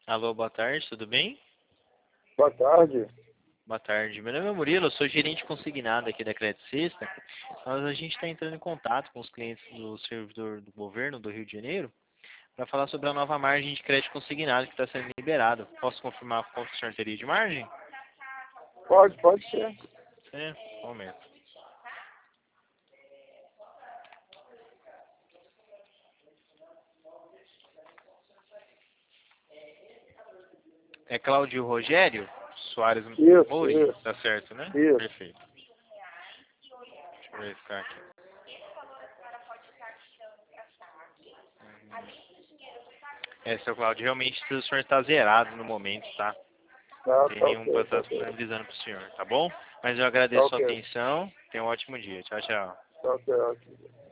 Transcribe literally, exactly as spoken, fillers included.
Alô, boa tarde, tudo bem? Boa tarde. Boa tarde, meu nome é Murilo, eu sou gerente consignado aqui da Crédito Sexta. Nós, a gente está entrando em contato com os clientes do servidor do governo do Rio de Janeiro para falar sobre a nova margem de crédito consignado que está sendo liberada. Posso confirmar quanto o senhor teria de margem? Pode, pode ser. É, um momento. É Cláudio Rogério Soares Isso, Mouri, isso, tá certo, né? isso. Perfeito. Deixa eu verificar aqui. É, seu Cláudio, realmente o senhor está zerado no momento, tá? Não Tá, tem tá nenhum ok, tá para ok. disponibilizando para o senhor, tá bom? Mas eu Tá agradeço a sua ok, atenção. Tenha um ótimo dia. Tchau, tchau. tá ok.